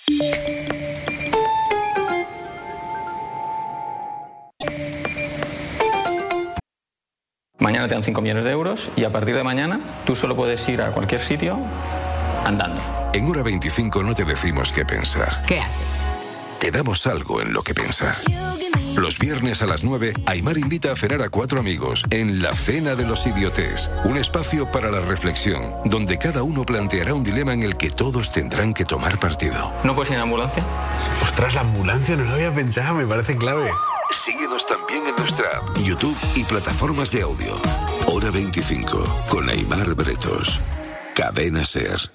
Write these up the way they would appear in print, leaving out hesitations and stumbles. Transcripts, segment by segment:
Mañana te dan 5 millones de euros y a partir de mañana tú solo puedes ir a cualquier sitio andando. En Hora 25 no te decimos qué pensar. ¿Qué haces? Te damos algo en lo que pensar. Los viernes a las 9, Aimar invita a cenar a 4 amigos en La Cena de los Idiotes, un espacio para la reflexión, donde cada uno planteará un dilema en el que todos tendrán que tomar partido. ¿No puedes ir en ambulancia? Ostras, la ambulancia no lo había pensado, me parece clave. Síguenos también en nuestra app, YouTube y plataformas de audio. Hora 25, con Aimar Bretos. Cadena SER.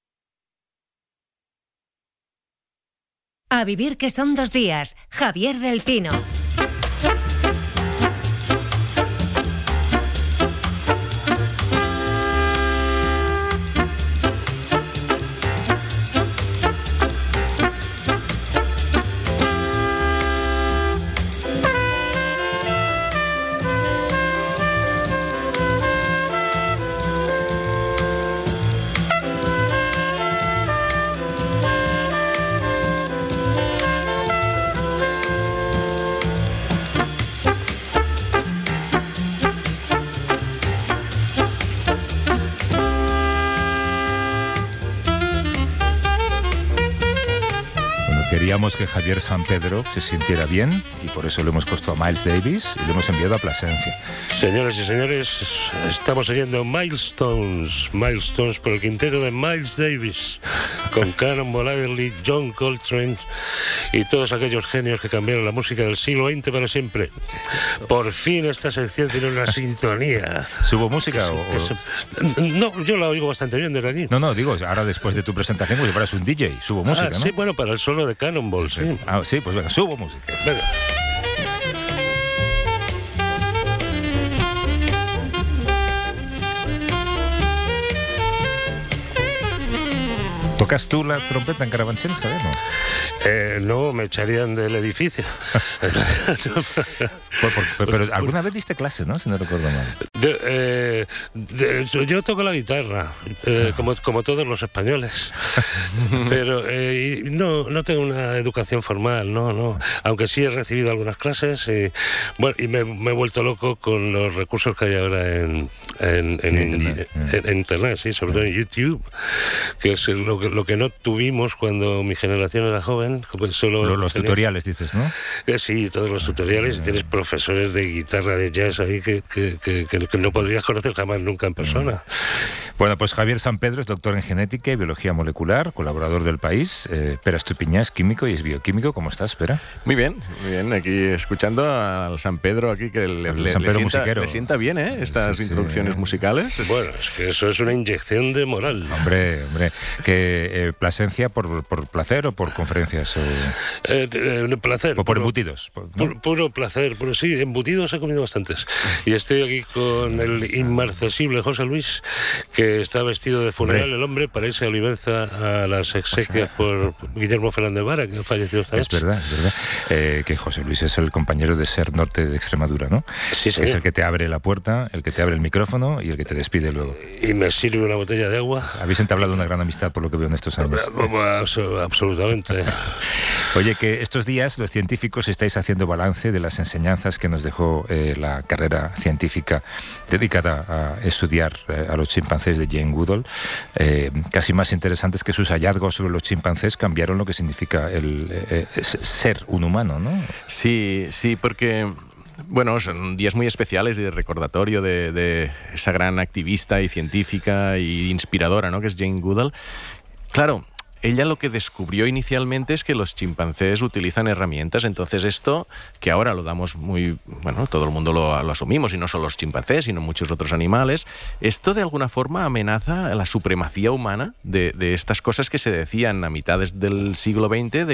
A vivir que son 2 días. Javier del Pino. Queríamos que Javier San Pedro se sintiera bien y por eso lo hemos puesto a Miles Davis y lo hemos enviado a Plasencia. Señoras y señores, estamos oyendo Milestones por el quinteto de Miles Davis, con Cannonball Adderley, John Coltrane y todos aquellos genios que cambiaron la música del siglo XX para siempre. Por fin esta sección tiene una sintonía. ¿Subo música No, yo la oigo bastante bien desde aquí. No, digo, ahora después de tu presentación, pues fueras un DJ, subo música, ¿no? Sí, bueno, para el solo de Cannonball, sí. Sí, pues venga, subo música. Venga. ¿Tocas tú la trompeta en Carabanchel, Javier? No, me echarían del edificio. Pero alguna vez diste clase, ¿no? Si no recuerdo mal. Yo toco la guitarra, como todos los españoles. Pero no tengo una educación formal, no. Aunque sí he recibido algunas clases y me he vuelto loco con los recursos que hay ahora en Internet, sí, sobre todo en YouTube, que es lo que no tuvimos cuando mi generación era joven. Pues los tutoriales, dices, ¿no? Sí, todos los tutoriales, y tienes profesores de guitarra, de jazz ahí que no podrías conocer jamás nunca en persona. Bueno, pues Javier San Pedro es doctor en genética y biología molecular, colaborador del País. Pera Estupiñá es químico y es bioquímico. ¿Cómo estás, Pera? Muy bien, aquí escuchando al San Pedro aquí, que le sienta bien, estas introducciones musicales. Bueno, es que eso es una inyección de moral. Hombre, que Plasencia por placer o por conferencias. Placer. O por embutidos. Puro placer, pero sí, embutidos he comido bastantes. Y estoy aquí con el inmarcesible José Luis, que está vestido de funeral, el hombre, para irse a Olivenza a las exequias por Guillermo Fernández Vara, que ha fallecido esta noche. Es verdad. Que José Luis es el compañero de SER Norte de Extremadura, ¿no? Sí, es el que te abre la puerta, el que te abre el micrófono y el que te despide luego. Y me sirve una botella de agua. Habéis entablado una gran amistad por lo que veo en estos años. Absolutamente. Oye, que estos días los científicos estáis haciendo balance de las enseñanzas que nos dejó la carrera científica dedicada a estudiar a los chimpancés de Jane Goodall, casi más interesantes que sus hallazgos sobre los chimpancés cambiaron lo que significa el ser un humano, ¿no? Sí, porque... Bueno, son días muy especiales y de recordatorio de esa gran activista y científica y inspiradora, ¿no?, que es Jane Goodall. Claro, ella lo que descubrió inicialmente es que los chimpancés utilizan herramientas, entonces esto, que ahora lo damos muy... Bueno, todo el mundo lo asumimos, y no solo los chimpancés, sino muchos otros animales, esto de alguna forma amenaza la supremacía humana de estas cosas que se decían a mitades del siglo XX,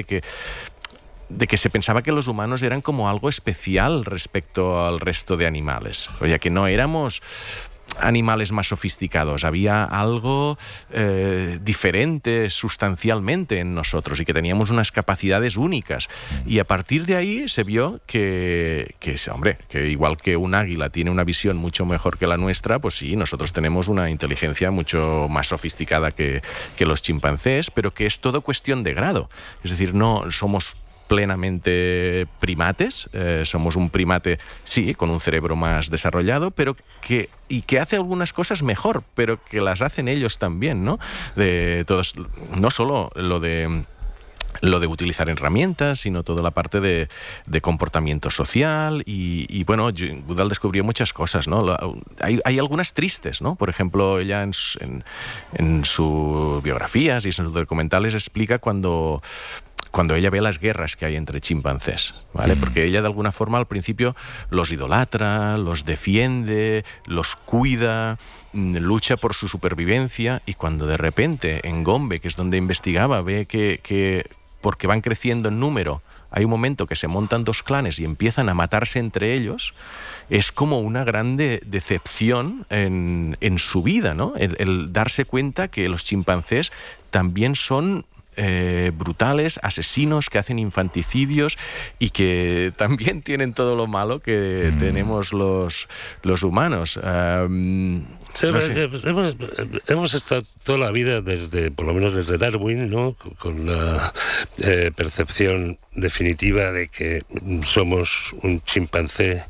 de que se pensaba que los humanos eran como algo especial respecto al resto de animales. O sea, que no éramos animales más sofisticados, había algo diferente sustancialmente en nosotros y que teníamos unas capacidades únicas. Y a partir de ahí se vio que igual que un águila tiene una visión mucho mejor que la nuestra, pues sí, nosotros tenemos una inteligencia mucho más sofisticada que los chimpancés, pero que es todo cuestión de grado. Es decir, no somos plenamente primates, somos un primate, sí, con un cerebro más desarrollado, pero que hace algunas cosas mejor, pero que las hacen ellos también, ¿no? No solo lo de utilizar herramientas, sino toda la parte de comportamiento social y bueno, Goodall descubrió muchas cosas, ¿no? Hay algunas tristes, ¿no? Por ejemplo, ella en sus biografías y en sus documentales explica cuando ella ve las guerras que hay entre chimpancés, ¿vale? Porque ella de alguna forma al principio los idolatra, los defiende, los cuida, lucha por su supervivencia, y cuando de repente en Gombe, que es donde investigaba, ve que porque van creciendo en número, hay un momento que se montan dos clanes y empiezan a matarse entre ellos, es como una grande decepción en su vida, ¿no? El darse cuenta que los chimpancés también son brutales, asesinos, que hacen infanticidios y que también tienen todo lo malo que tenemos los humanos. Sí, no sé. Hemos estado toda la vida, por lo menos desde Darwin, ¿no? Con la percepción definitiva de que somos un chimpancé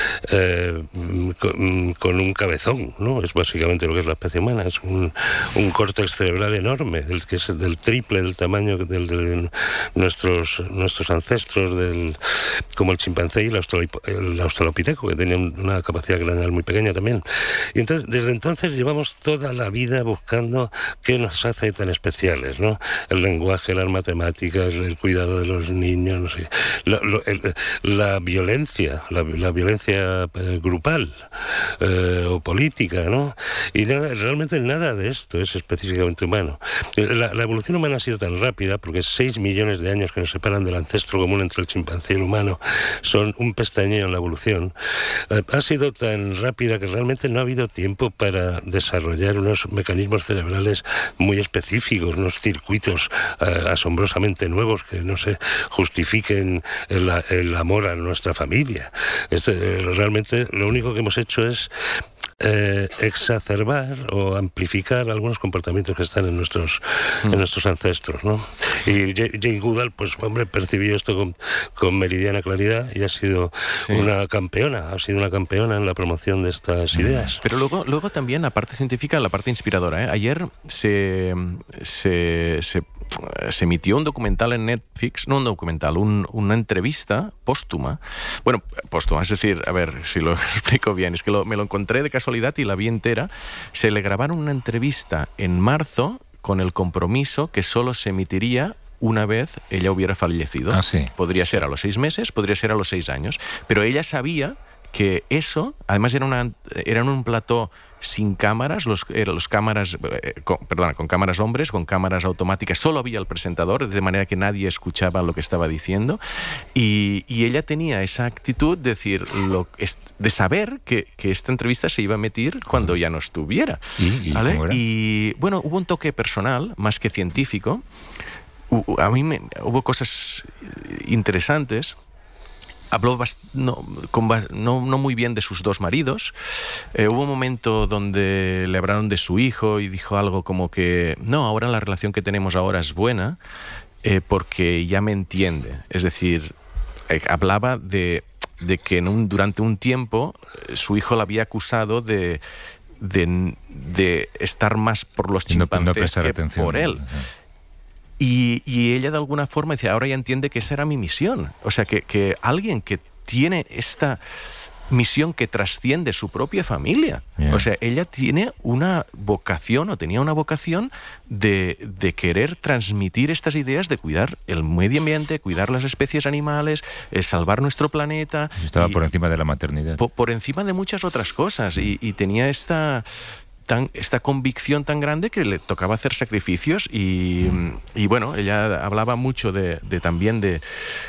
con un cabezón, ¿no? Es básicamente lo que es la especie humana, es un córtex cerebral enorme, que es del triple del tamaño de nuestros ancestros, como el chimpancé y el australopiteco, que tenían una capacidad craneal muy pequeña también. Y entonces, desde entonces llevamos toda la vida buscando qué nos hace tan especiales, ¿no? El lenguaje, las matemáticas, el cuidado de los niños, no sé, la violencia, la violencia grupal o política, ¿no? Y realmente nada de esto es específicamente humano. La evolución humana ha sido tan rápida, porque 6 millones de años que nos separan del ancestro común entre el chimpancé y el humano son un pestañeo en la evolución. Ha sido tan rápida que realmente no ha habido tiempo para desarrollar unos mecanismos cerebrales muy específicos, unos circuitos asombrosamente nuevos que, no sé, justifiquen el amor a nuestra familia. Realmente lo único que hemos hecho es exacerbar o amplificar algunos comportamientos que están en nuestros ancestros, ¿no? Y Jane Goodall, pues hombre, percibió esto con meridiana claridad y ha sido una campeona en la promoción de estas ideas. Pero luego también la parte científica, la parte inspiradora, ¿eh? Ayer se emitió un documental en Netflix, no un documental, una entrevista póstuma. Bueno, póstuma, es decir, a ver si lo explico bien, es que me lo encontré de casualidad y la vi entera. Se le grabaron una entrevista en marzo con el compromiso que solo se emitiría una vez ella hubiera fallecido. Ah, sí. Podría ser a los 6 meses, podría ser a los 6 años, pero ella sabía que eso, además era en un plató sin cámaras, con cámaras hombres, con cámaras automáticas, solo había el presentador, de manera que nadie escuchaba lo que estaba diciendo, y ella tenía esa actitud de decir, de saber que esta entrevista se iba a emitir cuando ya no estuviera. ¿Vale? Y bueno, hubo un toque personal, más que científico. A mí hubo cosas interesantes. Habló no muy bien de sus 2 maridos. Hubo un momento donde le hablaron de su hijo y dijo algo como que no, ahora la relación que tenemos ahora es buena porque ya me entiende. Es decir, hablaba de que durante un tiempo su hijo la había acusado de estar más por los chimpancés que por él. Y ella de alguna forma decía, ahora ya entiende que esa era mi misión. O sea, que alguien que tiene esta misión que trasciende su propia familia. Yeah. O sea, ella tiene una vocación, o tenía una vocación de querer transmitir estas ideas de cuidar el medio ambiente, cuidar las especies animales, salvar nuestro planeta. Estaba por encima de la maternidad. Por encima de muchas otras cosas. Y tenía esta convicción tan grande que le tocaba hacer sacrificios y bueno, ella hablaba mucho también de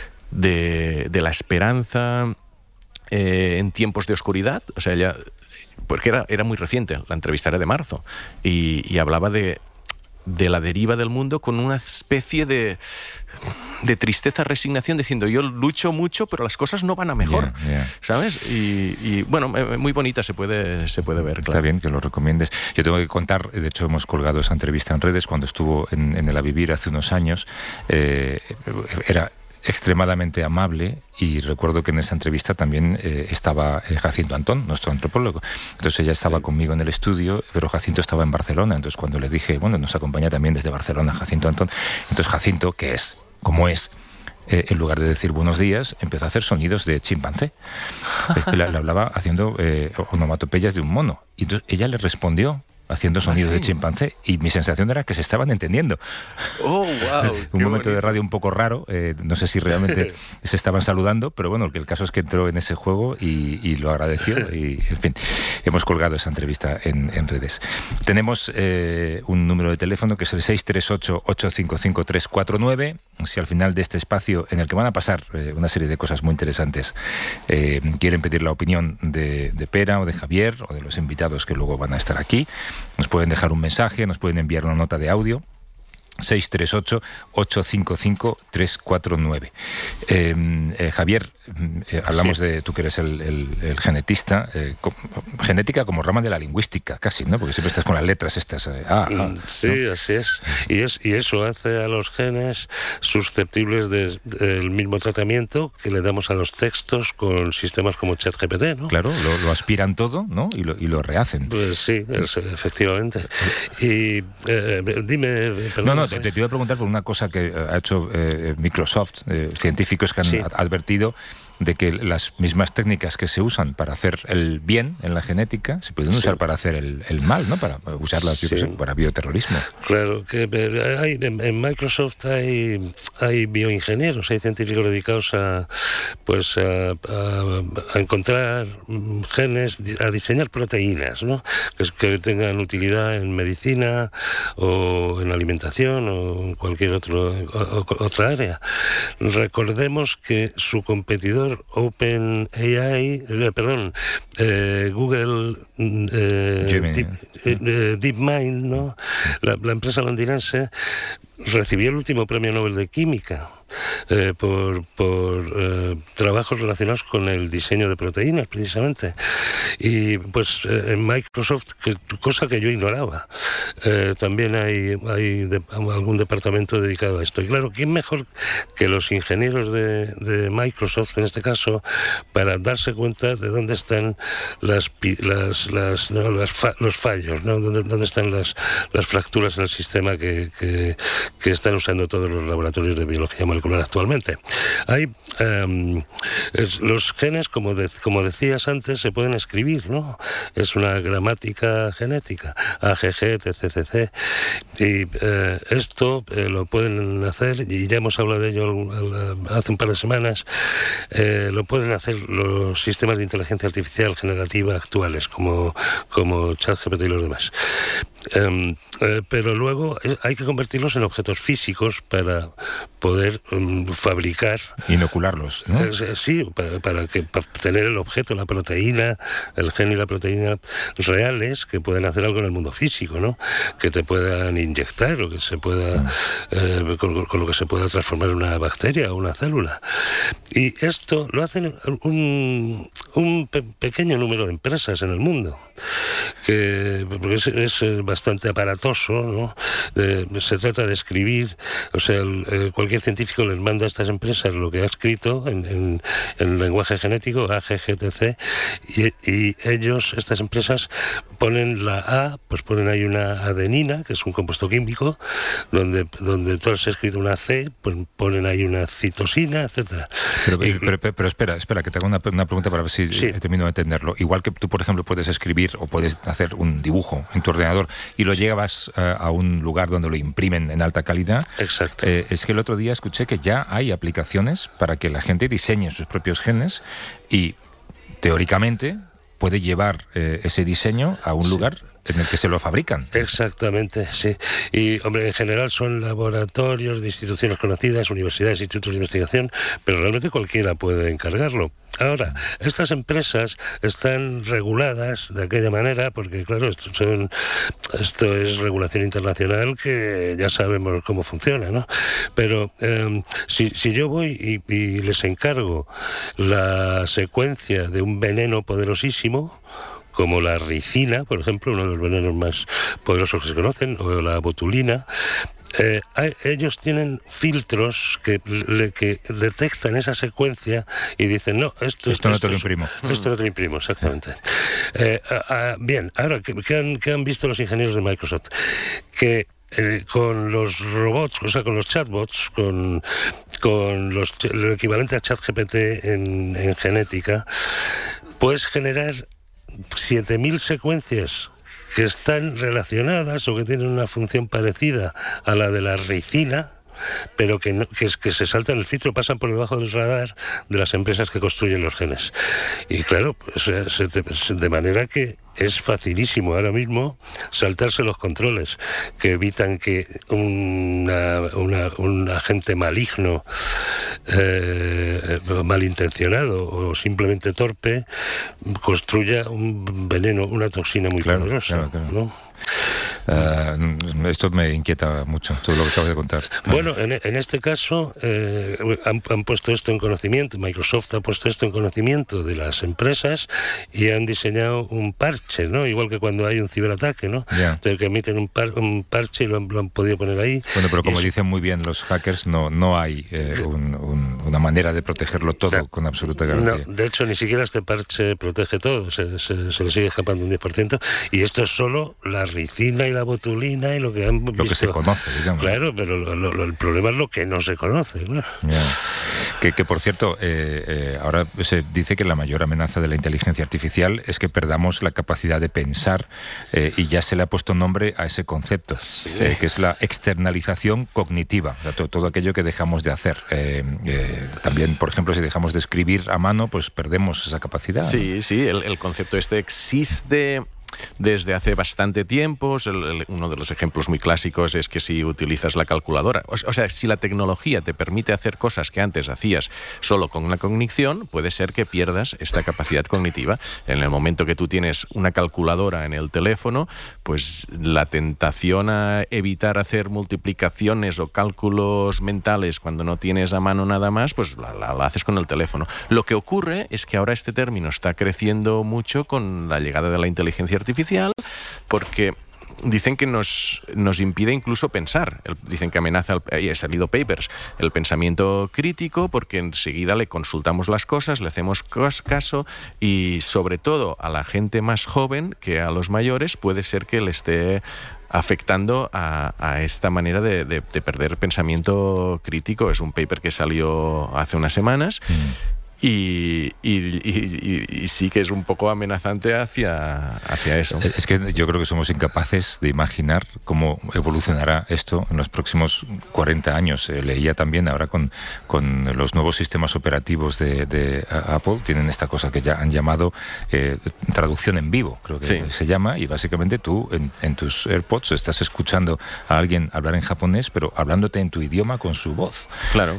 la esperanza en tiempos de oscuridad. O sea, ella porque era muy reciente, la entrevista era de marzo, y hablaba de la deriva del mundo con una especie de tristeza, resignación, diciendo yo lucho mucho, pero las cosas no van a mejor, ¿sabes? Y bueno, muy bonita, se puede ver. Está bien que lo recomiendes. Yo tengo que contar, de hecho hemos colgado esa entrevista en redes, cuando estuvo en el A Vivir hace unos años, era extremadamente amable, y recuerdo que en esa entrevista también estaba Jacinto Antón, nuestro antropólogo. Entonces ella estaba conmigo en el estudio, pero Jacinto estaba en Barcelona. Entonces cuando le dije, bueno, nos acompaña también desde Barcelona Jacinto Antón, entonces Jacinto, que es como es, en lugar de decir buenos días, empezó a hacer sonidos de chimpancé. Le hablaba haciendo onomatopeyas de un mono, y entonces ella le respondió haciendo sonidos de chimpancé, y mi sensación era que se estaban entendiendo. ¡Oh, wow! Un momento de radio un poco raro, no sé si realmente se estaban saludando, pero bueno, el caso es que entró en ese juego y lo agradeció, y en fin, hemos colgado esa entrevista en redes. Tenemos un número de teléfono que es el 638-855-349. Si al final de este espacio, en el que van a pasar una serie de cosas muy interesantes, quieren pedir la opinión de Pera o de Javier o de los invitados que luego van a estar aquí, nos pueden dejar un mensaje, nos pueden enviar una nota de audio. 638-855-349. Javier, hablamos de, tú que eres el genetista, genética como rama de la lingüística, casi, ¿no? Porque siempre estás con las letras estas. Sí, ¿no? Así es. Y eso hace a los genes susceptibles del mismo tratamiento que le damos a los textos con sistemas como ChatGPT, ¿no? Claro, lo aspiran todo, ¿no? Y lo rehacen. Pues sí, efectivamente. Y dime... Perdón, te iba a preguntar por una cosa que ha hecho Microsoft, científicos que han advertido de que las mismas técnicas que se usan para hacer el bien en la genética se pueden usar para hacer el mal, ¿no? Para usarlas, yo qué sé, para bioterrorismo. Claro, que en Microsoft hay bioingenieros, hay científicos dedicados a encontrar genes, a diseñar proteínas, ¿no? Que tengan utilidad en medicina o en alimentación o en cualquier otra área. Recordemos que su competidor Google DeepMind, ¿no? La empresa londinense recibió el último premio Nobel de Química por trabajos relacionados con el diseño de proteínas, precisamente. Y pues en Microsoft, cosa que yo ignoraba, también hay algún departamento dedicado a esto. Y claro, ¿quién mejor que los ingenieros de Microsoft, en este caso, para darse cuenta de dónde están los fallos, ¿no? Dónde están las fracturas en el sistema que están usando todos los laboratorios de biología molecular actualmente. Hay los genes, como decías antes, se pueden escribir, ¿no? Es una gramática genética, AGG, TCCC, y esto lo pueden hacer, y ya hemos hablado de ello hace un par de semanas, lo pueden hacer los sistemas de inteligencia artificial generativa actuales, como ChatGPT y los demás. Pero luego hay que convertirlos en objetos físicos para poder fabricar... Inocularlos, ¿no? Sí, para tener el objeto, la proteína, el gen y la proteína reales que puedan hacer algo en el mundo físico, ¿no? Que te puedan inyectar o que se pueda... con lo que se pueda transformar en una bacteria o una célula. Y esto lo hacen un pequeño número de empresas en el mundo, porque es bastante aparatoso, ¿no? Se trata de escribir, o sea, cualquier científico les manda a estas empresas lo que ha escrito en lenguaje genético, AGGTC, y ellos, estas empresas, ponen la A, pues ponen ahí una adenina, que es un compuesto químico, donde todo se ha escrito una C, pues ponen ahí una citosina, etcétera. Pero espera, que te hago una pregunta para ver si termino de entenderlo. Igual que tú, por ejemplo, puedes escribir o puedes hacer un dibujo en tu ordenador y lo llevas a un lugar donde lo imprimen en alta calidad. Exacto. Es que el otro día escuché que ya hay aplicaciones para que la gente diseñe sus propios genes y, teóricamente, puede llevar ese diseño a un lugar en el que se lo fabrican. Exactamente, sí. Y, hombre, en general son laboratorios de instituciones conocidas, universidades, institutos de investigación, pero realmente cualquiera puede encargarlo. Ahora, estas empresas están reguladas de aquella manera, porque claro, esto es regulación internacional que ya sabemos cómo funciona, ¿no? Pero si yo voy y les encargo la secuencia de un veneno poderosísimo, como la ricina, por ejemplo, uno de los venenos más poderosos que se conocen, o la botulina, ellos tienen filtros que detectan esa secuencia y dicen, no, esto no te lo imprimo. Esto no te lo imprimo, exactamente. Bien, ahora, ¿qué han visto los ingenieros de Microsoft? Que con los robots, o sea, con los chatbots, con lo equivalente a ChatGPT en genética, puedes generar 7.000 secuencias que están relacionadas o que tienen una función parecida a la de la ricina, pero que se saltan el filtro, pasan por debajo del radar de las empresas que construyen los genes. Y claro, pues, de manera que es facilísimo ahora mismo saltarse los controles que evitan que un agente maligno, malintencionado o simplemente torpe construya un veneno, una toxina muy poderosa. Claro. ¿No? Esto me inquieta mucho, todo lo que acabas de contar. Bueno, en este caso han puesto esto en conocimiento, Microsoft ha puesto esto en conocimiento de las empresas y han diseñado un parche, ¿no? Igual que cuando hay un ciberataque, ¿no? Yeah. Que emiten un parche y lo han podido poner ahí. Bueno, pero como dicen muy bien los hackers, no hay una manera de protegerlo todo con absoluta garantía. No, de hecho, ni siquiera este parche protege todo, se le sigue escapando un 10%, y esto es solo la ricina y la botulina y lo que han visto. Lo que se conoce, digamos. Claro, pero el problema es lo que no se conoce, ¿no? Yeah. Que por cierto, ahora se dice que la mayor amenaza de la inteligencia artificial es que perdamos la capacidad de pensar, y ya se le ha puesto nombre a ese concepto, que es la externalización cognitiva, o sea, todo aquello que dejamos de hacer. También, por ejemplo, si dejamos de escribir a mano, pues perdemos esa capacidad. Sí, ¿no? El concepto este existe desde hace bastante tiempo. Uno de los ejemplos muy clásicos es que si utilizas la calculadora, o sea, si la tecnología te permite hacer cosas que antes hacías solo con una cognición, puede ser que pierdas esta capacidad cognitiva. En el momento que tú tienes una calculadora en el teléfono, pues la tentación a evitar hacer multiplicaciones o cálculos mentales cuando no tienes a mano nada más, pues la haces con el teléfono. Lo que ocurre es que ahora este término está creciendo mucho con la llegada de la inteligencia artificial, porque dicen que nos impide incluso pensar. Dicen que amenaza, y ha salido papers, el pensamiento crítico, porque enseguida le consultamos las cosas, le hacemos caso, y sobre todo a la gente más joven que a los mayores puede ser que le esté afectando a esta manera de perder pensamiento crítico. Es un paper que salió hace unas semanas. Y sí que es un poco amenazante hacia eso. Es que yo creo que somos incapaces de imaginar cómo evolucionará esto en los próximos 40 años. Leía también ahora con los nuevos sistemas operativos de Apple, tienen esta cosa que ya han llamado traducción en vivo, creo que se llama, y básicamente tú en tus AirPods estás escuchando a alguien hablar en japonés, pero hablándote en tu idioma con su voz. Claro.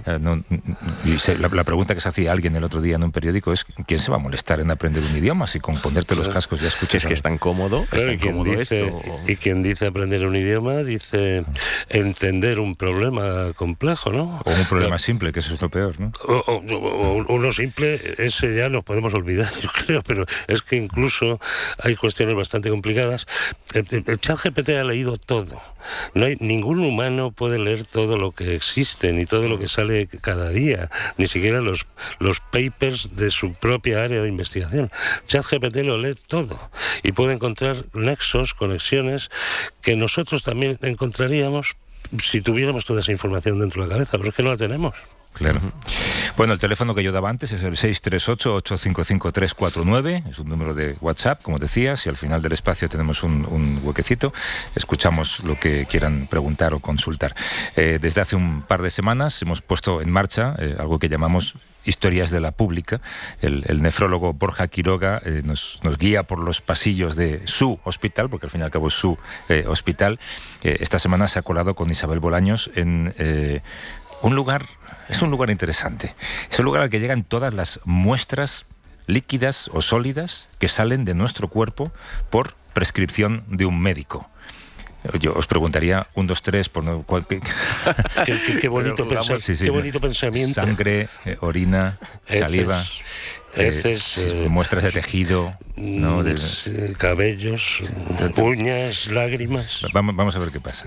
La pregunta que se hacía alguien el otro día en un periódico es: ¿quién se va a molestar en aprender un idioma si con ponerte los cascos ya escuchas? Es que es tan cómodo, claro, y quien dice aprender un idioma dice entender un problema complejo, ¿no? O un problema simple, que eso es lo peor, ¿no? O uno simple, ese ya nos podemos olvidar, yo creo, pero es que incluso hay cuestiones bastante complicadas. El ChatGPT ha leído todo. No hay ningún humano puede leer todo lo que existe, ni todo lo que sale cada día, ni siquiera los papers de su propia área de investigación. ChatGPT lo lee todo y puede encontrar nexos, conexiones que nosotros también encontraríamos si tuviéramos toda esa información dentro de la cabeza, pero es que no la tenemos. Claro. Bueno, el teléfono que yo daba antes es el 638-855-349, es un número de WhatsApp, como decías, y al final del espacio tenemos un huequecito, escuchamos lo que quieran preguntar o consultar. Desde hace un par de semanas hemos puesto en marcha algo que llamamos Historias de la Pública. El nefrólogo Borja Quiroga nos guía por los pasillos de su hospital, porque al fin y al cabo es su hospital. Esta semana se ha colado con Isabel Bolaños en un lugar interesante. Es un lugar al que llegan todas las muestras líquidas o sólidas que salen de nuestro cuerpo por prescripción de un médico. Yo os preguntaría, 1, 2, 3, por no... Qué bonito, qué bonito pensamiento. Sangre, orina, saliva, heces, muestras de tejido, ¿no? Cabellos, uñas, lágrimas. Vamos a ver qué pasa.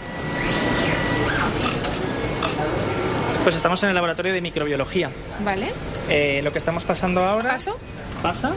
Pues estamos en el laboratorio de microbiología. Vale. Lo que estamos pasando ahora... ¿Paso? Pasa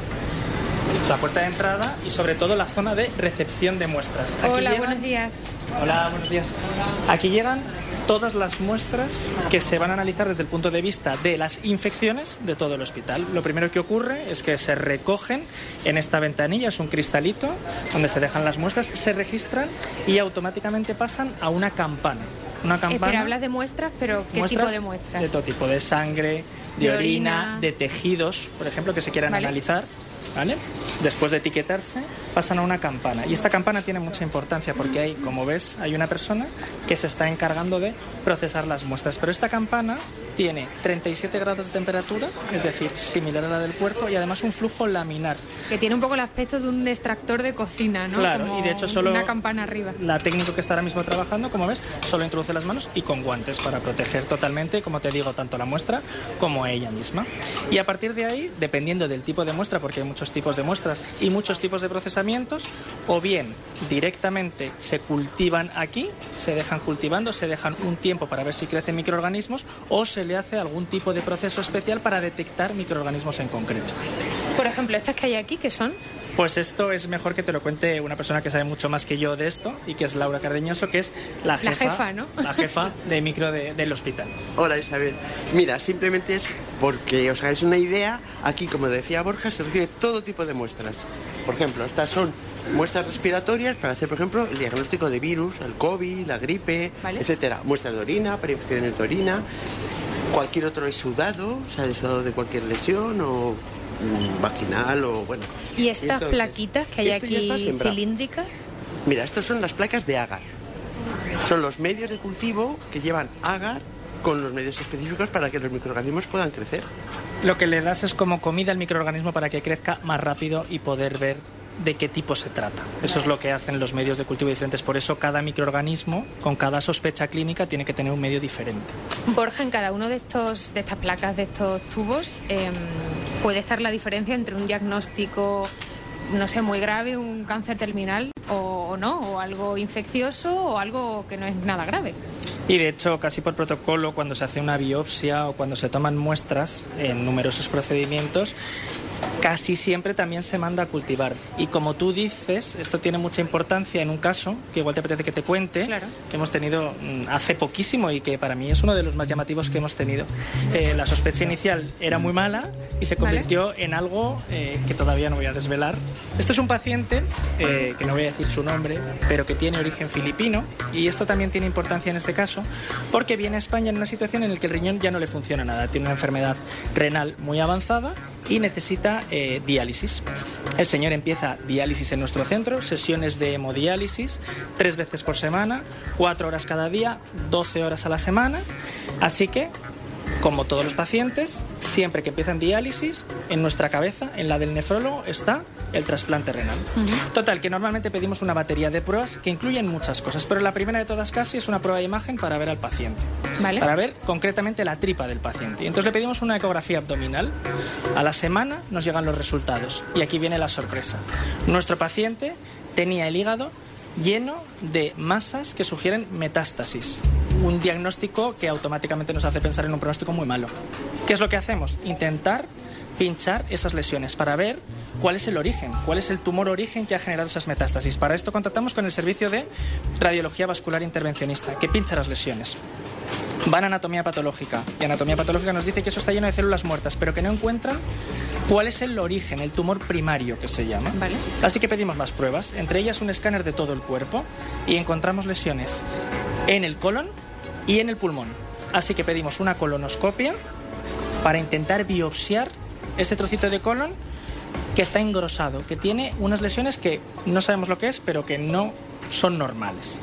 la puerta de entrada y sobre todo la zona de recepción de muestras. Hola, buenos días. Hola, buenos días. Aquí llegan todas las muestras que se van a analizar desde el punto de vista de las infecciones de todo el hospital. Lo primero que ocurre es que se recogen en esta ventanilla, es un cristalito donde se dejan las muestras, se registran y automáticamente pasan a una campana. Una campana. Pero hablas de muestras, pero ¿qué tipo de muestras? De todo tipo, de sangre, de orina, de tejidos, por ejemplo, que se quieran analizar. ¿Vale? Después de etiquetarse, pasan a una campana. Y esta campana tiene mucha importancia porque hay, como ves, hay una persona que se está encargando de procesar las muestras. Pero esta campana tiene 37 grados de temperatura, es decir, similar a la del cuerpo, y además un flujo laminar. Que tiene un poco el aspecto de un extractor de cocina, ¿no? Claro, como y de hecho solo una campana arriba. La técnico que está ahora mismo trabajando, como ves, solo introduce las manos y con guantes para proteger totalmente, como te digo, tanto la muestra como a ella misma. Y a partir de ahí, dependiendo del tipo de muestra, porque hay muchos tipos de muestras y muchos tipos de procesamientos, o bien directamente se cultivan aquí, se dejan cultivando, se dejan un tiempo para ver si crecen microorganismos, o se le hace algún tipo de proceso especial para detectar microorganismos en concreto. Por ejemplo, estas que hay aquí, ¿qué son? Pues esto es mejor que te lo cuente una persona que sabe mucho más que yo de esto, y que es Laura Cardeñoso, que es la jefa, ¿no? La jefa de micro del hospital. Hola, Isabel. Mira, simplemente es porque os hagáis una idea, aquí, como decía Borja, se recibe todo tipo de muestras. Por ejemplo, estas son muestras respiratorias para hacer, por ejemplo, el diagnóstico de virus, el COVID, la gripe, etcétera. Muestras de orina, para infecciones de orina, cualquier otro exudado, o sea, exudado de cualquier lesión o vaginal o bueno. ¿Y estas plaquitas que hay aquí cilíndricas? Mira, estas son las placas de agar. Son los medios de cultivo que llevan agar con los medios específicos para que los microorganismos puedan crecer. Lo que le das es como comida al microorganismo para que crezca más rápido y poder ver de qué tipo se trata. Eso es lo que hacen los medios de cultivo diferentes. Por eso cada microorganismo, con cada sospecha clínica, tiene que tener un medio diferente. Borja, en cada uno de estas placas, de estos tubos, puede estar la diferencia entre un diagnóstico, no sé, muy grave, un cáncer terminal, o no, o algo infeccioso, o algo que no es nada grave. Y de hecho, casi por protocolo, cuando se hace una biopsia o cuando se toman muestras en numerosos procedimientos, casi siempre también se manda a cultivar. Y como tú dices, esto tiene mucha importancia en un caso que igual te apetece que te cuente, claro, que hemos tenido hace poquísimo y que para mí es uno de los más llamativos que hemos tenido. La sospecha inicial era muy mala y se convirtió en algo que todavía no voy a desvelar. Este es un paciente, que no voy a decir su nombre, pero que tiene origen filipino, y esto también tiene importancia en este caso porque viene a España en una situación en la que el riñón ya no le funciona nada, tiene una enfermedad renal muy avanzada y necesita diálisis. El señor empieza diálisis en nuestro centro, sesiones de hemodiálisis 3 veces por semana, 4 horas cada día, 12 horas a la semana. Así que, como todos los pacientes, siempre que empiezan diálisis, en nuestra cabeza, en la del nefrólogo, está el trasplante renal. Total, que normalmente pedimos una batería de pruebas que incluyen muchas cosas, pero la primera de todas casi es una prueba de imagen para ver al paciente, para ver concretamente la tripa del paciente. Y entonces le pedimos una ecografía abdominal. A la semana nos llegan los resultados y aquí viene la sorpresa. Nuestro paciente tenía el hígado lleno de masas que sugieren metástasis, un diagnóstico que automáticamente nos hace pensar en un pronóstico muy malo. ¿Qué es lo que hacemos? Intentar pinchar esas lesiones para ver cuál es el origen, cuál es el tumor origen que ha generado esas metástasis. Para esto contactamos con el servicio de radiología vascular intervencionista, que pincha las lesiones. van a anatomía patológica. Y anatomía patológica nos dice que eso está lleno de células muertas, pero que no encuentran cuál es el origen, el tumor primario que se llama. Vale. Así que pedimos más pruebas, entre ellas un escáner de todo el cuerpo, y encontramos lesiones en el colon y en el pulmón. Así que pedimos una colonoscopia para intentar biopsiar ese trocito de colon que está engrosado, que tiene unas lesiones que no sabemos lo que es, pero que no son normales.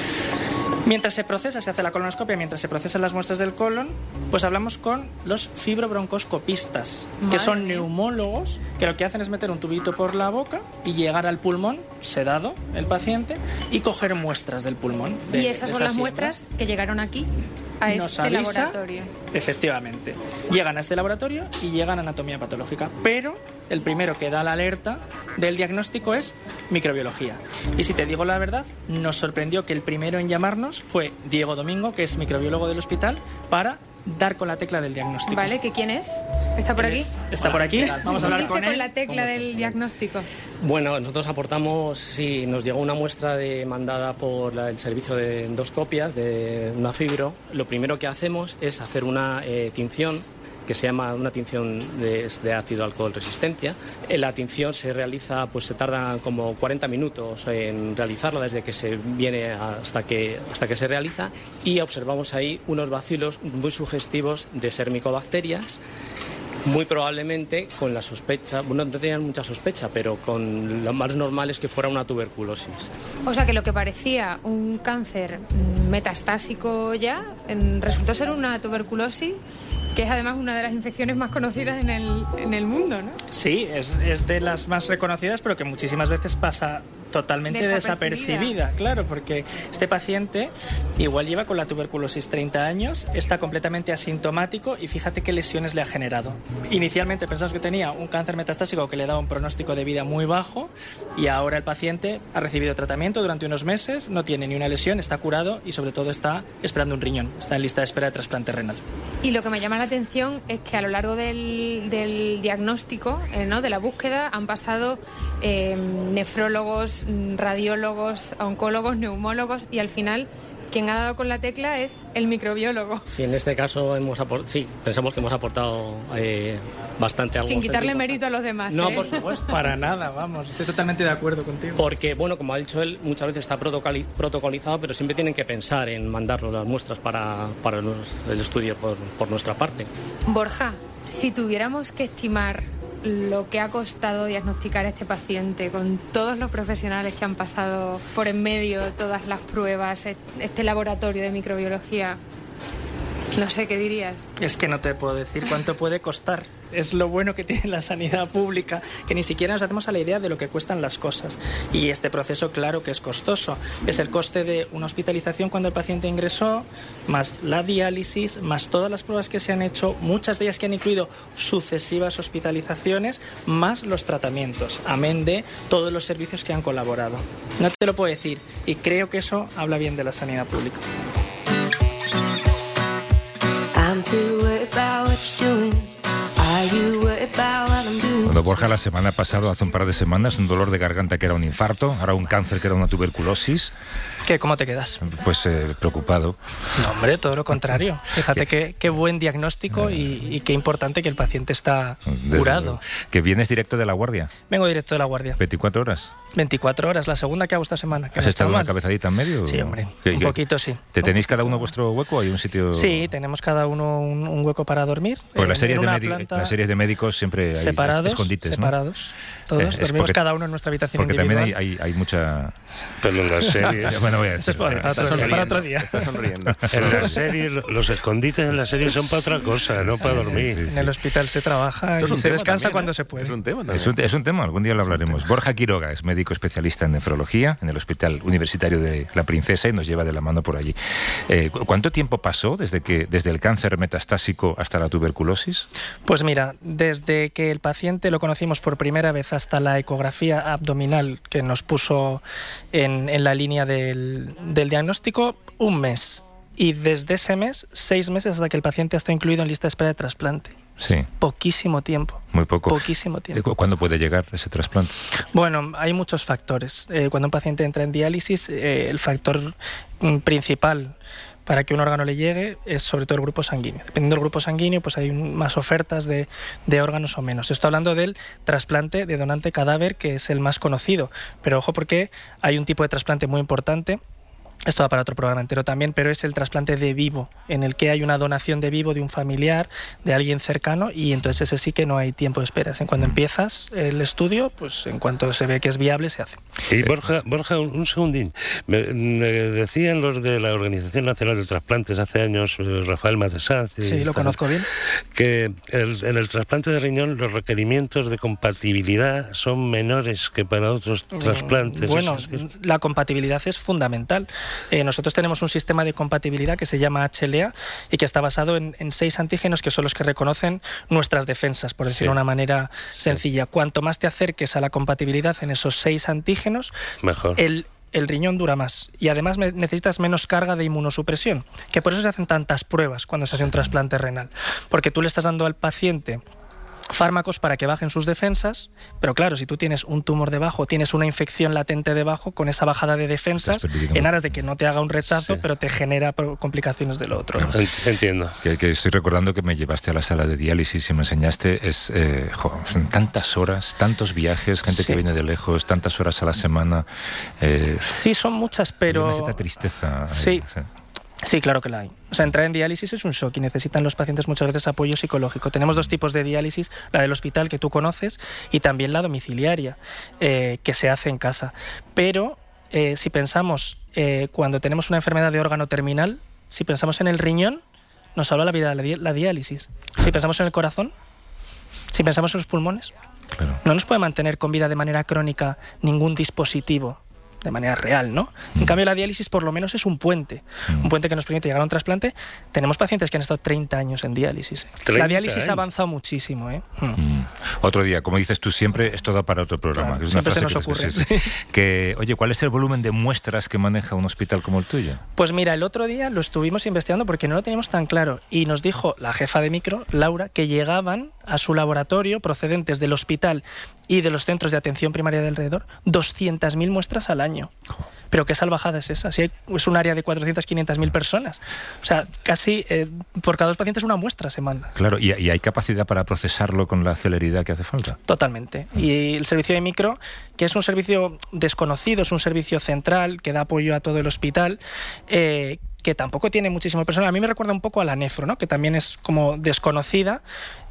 Mientras se procesa, se hace la colonoscopia, mientras se procesan las muestras del colon, pues hablamos con los fibrobroncoscopistas, que son neumólogos, que lo que hacen es meter un tubito por la boca y llegar al pulmón, sedado el paciente, y coger muestras del pulmón. Y esas son las muestras que llegaron aquí, a este laboratorio. Efectivamente. Llegan a este laboratorio y llegan a anatomía patológica, pero el primero que da la alerta del diagnóstico es microbiología. Y si te digo la verdad, nos sorprendió que el primero en llamarnos fue Diego Domingo, que es microbiólogo del hospital, para dar con la tecla del diagnóstico. Vale, ¿que quién es? ¿Está por aquí? Está por aquí. Vamos a hablar con él. Con la tecla del diagnóstico. Bueno, nosotros aportamos, sí, nos llegó una muestra mandada por el servicio de endoscopias de una fibro. Lo primero que hacemos es hacer una tinción, que se llama una tinción de ácido alcohol resistencia. La tinción se realiza, pues se tarda como 40 minutos en realizarla, desde que se viene hasta que se realiza, y observamos ahí unos bacilos muy sugestivos de ser micobacterias, muy probablemente con la sospecha, bueno, no tenían mucha sospecha, pero con lo más normal es que fuera una tuberculosis. O sea que lo que parecía un cáncer metastásico ya, resultó ser una tuberculosis, que es además una de las infecciones más conocidas en el mundo, ¿no? Sí, es de las más reconocidas, pero que muchísimas veces pasa totalmente desapercibida, claro, porque este paciente igual lleva con la tuberculosis 30 años, está completamente asintomático y fíjate qué lesiones le ha generado. Inicialmente pensamos que tenía un cáncer metastásico que le daba un pronóstico de vida muy bajo, y ahora el paciente ha recibido tratamiento durante unos meses, no tiene ni una lesión, está curado y sobre todo está esperando un riñón, está en lista de espera de trasplante renal. Y lo que me llama la atención es que a lo largo del diagnóstico, ¿no?, de la búsqueda, han pasado nefrólogos, radiólogos, oncólogos, neumólogos, y al final quien ha dado con la tecla es el microbiólogo. Sí, en este caso pensamos que hemos aportado bastante algo. Sin quitarle mérito a los demás. No, por supuesto. Para nada, vamos, estoy totalmente de acuerdo contigo. Porque, bueno, como ha dicho él, muchas veces está protocolizado, pero siempre tienen que pensar en mandarnos las muestras para el estudio por nuestra parte. Borja, si tuviéramos que estimar lo que ha costado diagnosticar a este paciente con todos los profesionales que han pasado por en medio, todas las pruebas, este laboratorio de microbiología, no sé, ¿qué dirías? Es que no te puedo decir cuánto puede costar. Es lo bueno que tiene la sanidad pública, que ni siquiera nos hacemos a la idea de lo que cuestan las cosas. Y este proceso, claro que es costoso. Es el coste de una hospitalización cuando el paciente ingresó, más la diálisis, más todas las pruebas que se han hecho, muchas de ellas que han incluido sucesivas hospitalizaciones, más los tratamientos, amén de todos los servicios que han colaborado. No te lo puedo decir, y creo que eso habla bien de la sanidad pública. Cuando Borja la semana pasada, hace un par de semanas, un dolor de garganta que era un infarto, ahora un cáncer que era una tuberculosis. ¿Cómo te quedas? Pues preocupado. No, hombre, todo lo contrario. Fíjate qué buen diagnóstico y qué importante que el paciente está curado. ¿Que vienes directo de La Guardia? Vengo directo de La Guardia. ¿24 horas? 24 horas, la segunda que hago esta semana. ¿Has echado una cabezadita en medio? Sí, hombre, un poquito sí. ¿Te tenéis cada uno vuestro hueco? ¿Hay un sitio...? Sí, tenemos cada uno un hueco para dormir. Pues las series de médicos siempre hay escondites, ¿no? Separados. Todos dormimos cada uno en nuestra habitación individual. Porque también hay mucha... Pero en las series... Bueno, voy a decir. Para otro día. Está sonriendo. En las series, los escondites en las series son para otra cosa, no para dormir. En el hospital se trabaja y se descansa cuando se puede. Es un tema también. Es un tema, algún día lo hablaremos. Borja Quiroga es médico especialista en nefrología en el Hospital Universitario de la Princesa y nos lleva de la mano por allí. ¿Cuánto tiempo pasó desde el cáncer metastásico hasta la tuberculosis? Pues mira, desde que el paciente lo conocimos por primera vez hasta la ecografía abdominal que nos puso en la línea del diagnóstico, un mes. Y desde ese mes, 6 meses hasta que el paciente está incluido en lista de espera de trasplante. Sí. Poquísimo tiempo. Muy poco. Poquísimo tiempo. ¿Cuándo puede llegar ese trasplante? Bueno, hay muchos factores. Cuando un paciente entra en diálisis, el factor principal para que un órgano le llegue es sobre todo el grupo sanguíneo. Dependiendo del grupo sanguíneo, pues hay más ofertas de órganos o menos. Estoy hablando del trasplante de donante cadáver, que es el más conocido, pero ojo porque hay un tipo de trasplante muy importante. Esto va para otro programa entero también, pero es el trasplante de vivo, en el que hay una donación de vivo de un familiar, de alguien cercano, y entonces ese sí que no hay tiempo de espera. En cuanto empiezas el estudio, pues en cuanto se ve que es viable, se hace. Y Borja, un segundín. Me decían los de la Organización Nacional de Trasplantes hace años, Rafael Matesanz... Sí, lo conozco bien. Que en el trasplante de riñón los requerimientos de compatibilidad son menores que para otros trasplantes. Bueno, la compatibilidad es fundamental. Nosotros tenemos un sistema de compatibilidad que se llama HLA y que está basado en 6 antígenos que son los que reconocen nuestras defensas, por decirlo de una manera sencilla. Cuanto más te acerques a la compatibilidad en esos 6 antígenos, mejor. El riñón dura más y además necesitas menos carga de inmunosupresión, que por eso se hacen tantas pruebas cuando se hace un trasplante renal, porque tú le estás dando al paciente fármacos para que bajen sus defensas, pero claro, si tú tienes un tumor debajo, tienes una infección latente debajo, con esa bajada de defensas, en aras de que no te haga un rechazo, pero te genera complicaciones de lo otro. ¿No? Entiendo. Que estoy recordando que me llevaste a la sala de diálisis y me enseñaste, son tantas horas, tantos viajes, gente que viene de lejos, tantas horas a la semana. Sí, son muchas, pero... Hay una cierta tristeza. Sí. Sí, claro que la hay. O sea, entrar en diálisis es un shock y necesitan los pacientes muchas veces apoyo psicológico. Tenemos 2 tipos de diálisis, la del hospital que tú conoces y también la domiciliaria, que se hace en casa. Pero si pensamos, cuando tenemos una enfermedad de órgano terminal, si pensamos en el riñón, nos salva la vida la diálisis. Si pensamos en el corazón, si pensamos en los pulmones, no nos puede mantener con vida de manera crónica ningún dispositivo de manera real, ¿no? En cambio, la diálisis por lo menos es un puente que nos permite llegar a un trasplante. Tenemos pacientes que han estado 30 años en diálisis. La diálisis ha avanzado muchísimo, Otro día, como dices tú siempre, esto da para otro programa. Claro, es una siempre frase se nos ocurre. Oye, ¿cuál es el volumen de muestras que maneja un hospital como el tuyo? Pues mira, el otro día lo estuvimos investigando porque no lo teníamos tan claro y nos dijo la jefa de micro, Laura, que llegaban a su laboratorio procedentes del hospital y de los centros de atención primaria de alrededor 200.000 muestras al año. Pero qué salvajada es esa, si es un área de 400.000-500.000 personas. O sea, casi por cada 2 pacientes una muestra se manda. Claro, ¿y hay capacidad para procesarlo con la celeridad que hace falta? Totalmente. Y el servicio de micro, que es un servicio desconocido, es un servicio central que da apoyo a todo el hospital, que tampoco tiene muchísimo personal. A mí me recuerda un poco a la nefro, ¿no? Que también es como desconocida.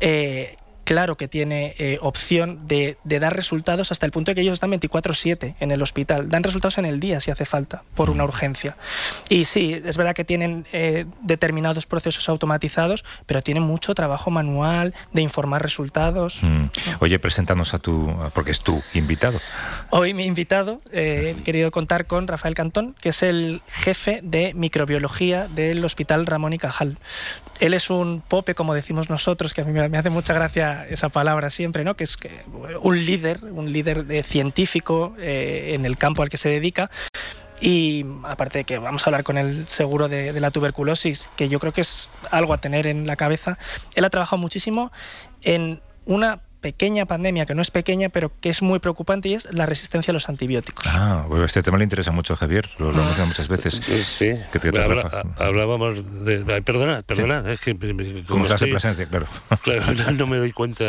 Claro que tiene opción de dar resultados hasta el punto de que ellos están 24/7 en el hospital. Dan resultados en el día si hace falta, por una urgencia. Y sí, es verdad que tienen determinados procesos automatizados, pero tienen mucho trabajo manual de informar resultados. Oye, preséntanos porque es tu invitado. Hoy mi invitado, he querido contar con Rafael Cantón, que es el jefe de microbiología del Hospital Ramón y Cajal. Él es un pope, como decimos nosotros, que a mí me hace mucha gracia esa palabra siempre, ¿no? Que es un líder científico en el campo al que se dedica. Y aparte de que vamos a hablar con él seguro de la tuberculosis, que yo creo que es algo a tener en la cabeza, él ha trabajado muchísimo en una pequeña pandemia, que no es pequeña, pero que es muy preocupante, y es la resistencia a los antibióticos. Bueno, este tema le interesa mucho a Javier, lo hemos mencionado muchas veces. Sí, hablábamos de... Perdonad, es que... Como se hace presencia, claro. Claro, no me doy cuenta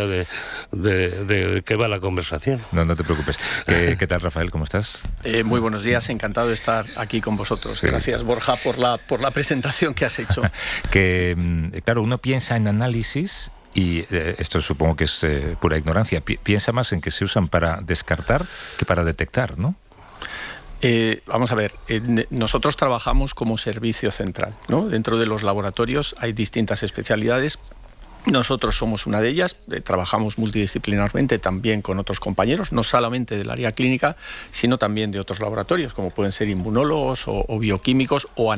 de qué va la conversación. No te preocupes. ¿Qué tal, Rafael? ¿Cómo estás? Muy buenos días, encantado de estar aquí con vosotros. Sí. Gracias, Borja, por la presentación que has hecho. Claro, uno piensa en análisis... Y esto supongo que es pura ignorancia. Piensa más en que se usan para descartar que para detectar, ¿no? Vamos a ver, nosotros trabajamos como servicio central, ¿no? Dentro de los laboratorios hay distintas especialidades. Nosotros somos una de ellas, trabajamos multidisciplinarmente también con otros compañeros, no solamente del área clínica, sino también de otros laboratorios, como pueden ser inmunólogos o bioquímicos o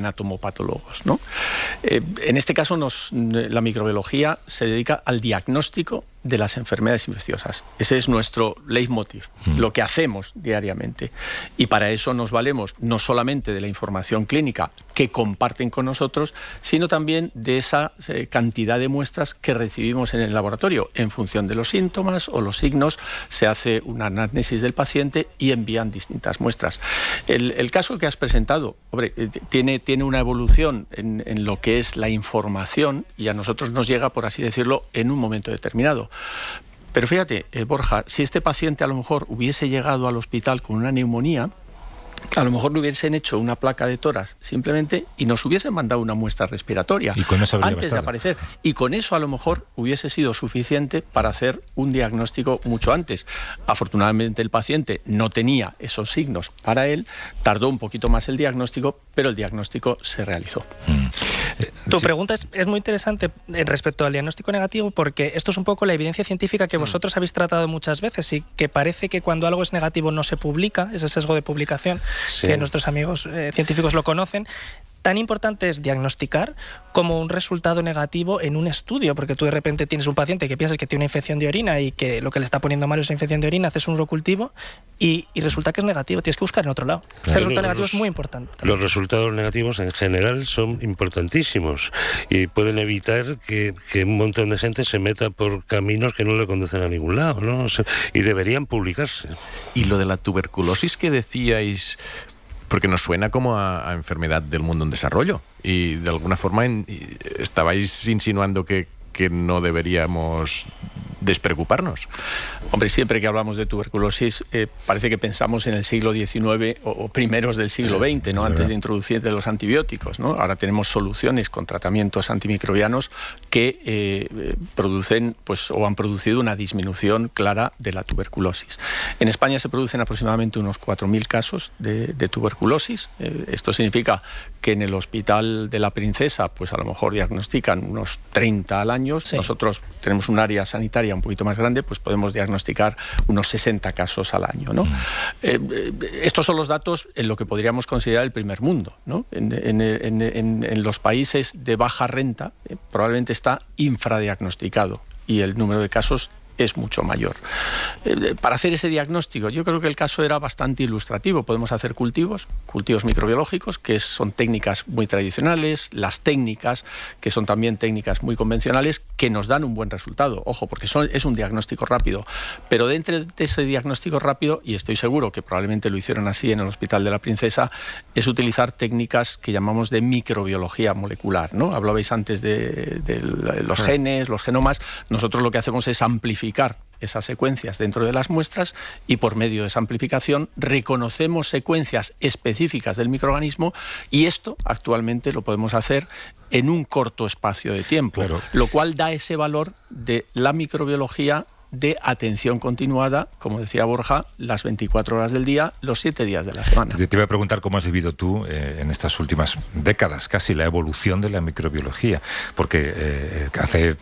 anatomopatólogos, ¿no? En este caso, la microbiología se dedica al diagnóstico de las enfermedades infecciosas. Ese es nuestro leitmotiv, lo que hacemos diariamente. Y para eso nos valemos no solamente de la información clínica que comparten con nosotros, sino también de esa cantidad de muestras que recibimos en el laboratorio. En función de los síntomas o los signos, se hace una anamnesis del paciente y envían distintas muestras. El caso que has presentado, hombre, tiene una evolución en lo que es la información y a nosotros nos llega, por así decirlo, en un momento determinado. Pero fíjate, Borja, si este paciente a lo mejor hubiese llegado al hospital con una neumonía, a lo mejor le hubiesen hecho una placa de tórax simplemente y nos hubiesen mandado una muestra respiratoria y con eso antes de aparecer. Y con eso a lo mejor hubiese sido suficiente para hacer un diagnóstico mucho antes. Afortunadamente el paciente no tenía esos signos para él, tardó un poquito más el diagnóstico, pero el diagnóstico se realizó. Tu pregunta es muy interesante respecto al diagnóstico negativo, porque esto es un poco la evidencia científica que vosotros habéis tratado muchas veces y que parece que cuando algo es negativo no se publica, ese sesgo de publicación, sí, que nuestros amigos científicos lo conocen. Tan importante es diagnosticar como un resultado negativo en un estudio, porque tú de repente tienes un paciente que piensas que tiene una infección de orina y que lo que le está poniendo mal es una infección de orina, haces un urocultivo y resulta que es negativo, tienes que buscar en otro lado. Claro. Ese resultado negativo es muy importante. Los resultados negativos en general son importantísimos y pueden evitar que un montón de gente se meta por caminos que no le conducen a ningún lado, ¿no? Y deberían publicarse. Y lo de la tuberculosis que decíais, porque nos suena como a enfermedad del mundo en desarrollo y de alguna forma estabais insinuando que no deberíamos despreocuparnos. Hombre, siempre que hablamos de tuberculosis parece que pensamos en el siglo XIX o primeros del siglo XX, ¿no? Antes de introducir los antibióticos, ¿no? Ahora tenemos soluciones con tratamientos antimicrobianos que producen, pues, o han producido una disminución clara de la tuberculosis. En España se producen aproximadamente unos 4.000 casos de tuberculosis. Esto significa que en el Hospital de la Princesa, pues a lo mejor diagnostican unos 30 al año. Sí. Nosotros tenemos un área sanitaria un poquito más grande, pues podemos diagnosticar unos 60 casos al año, ¿no? Estos son los datos en lo que podríamos considerar el primer mundo, ¿no? En los países de baja renta probablemente está infradiagnosticado y el número de casos es mucho mayor. Para hacer ese diagnóstico, yo creo que el caso era bastante ilustrativo. Podemos hacer cultivos microbiológicos, que son técnicas muy tradicionales, las técnicas, que son también técnicas muy convencionales, que nos dan un buen resultado. Ojo, porque es un diagnóstico rápido. Pero dentro de ese diagnóstico rápido, y estoy seguro que probablemente lo hicieron así en el Hospital de la Princesa, es utilizar técnicas que llamamos de microbiología molecular, ¿no? Hablabais antes de los genes, los genomas. Nosotros lo que hacemos es amplificar esas secuencias dentro de las muestras y por medio de esa amplificación reconocemos secuencias específicas del microorganismo y esto actualmente lo podemos hacer en un corto espacio de tiempo, claro, lo cual da ese valor de la microbiología de atención continuada, como decía Borja, las 24 horas del día, los 7 días de la semana. Te voy a preguntar cómo has vivido tú en estas últimas décadas, casi la evolución de la microbiología, porque hace,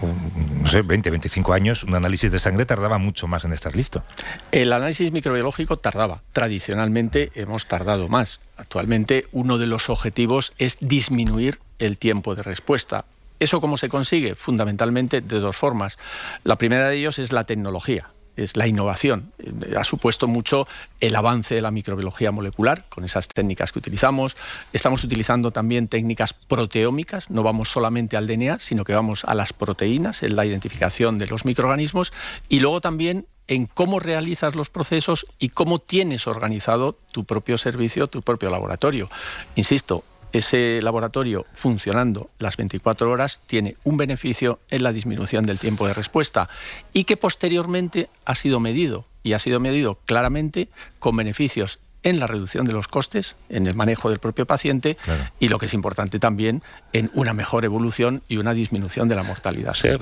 no sé, 20, 25 años, un análisis de sangre tardaba mucho más en estar listo. El análisis microbiológico tardaba. Tradicionalmente hemos tardado más. Actualmente uno de los objetivos es disminuir el tiempo de respuesta. ¿Eso cómo se consigue? Fundamentalmente de dos formas. La primera de ellos es la tecnología, es la innovación. Ha supuesto mucho el avance de la microbiología molecular con esas técnicas que utilizamos. Estamos utilizando también técnicas proteómicas, no vamos solamente al DNA, sino que vamos a las proteínas en la identificación de los microorganismos y luego también en cómo realizas los procesos y cómo tienes organizado tu propio servicio, tu propio laboratorio. Insisto, ese laboratorio funcionando las 24 horas tiene un beneficio en la disminución del tiempo de respuesta y que posteriormente ha sido medido y ha sido medido claramente con beneficios en la reducción de los costes, en el manejo del propio paciente, claro, y lo que es importante también, en una mejor evolución y una disminución de la mortalidad. O sea,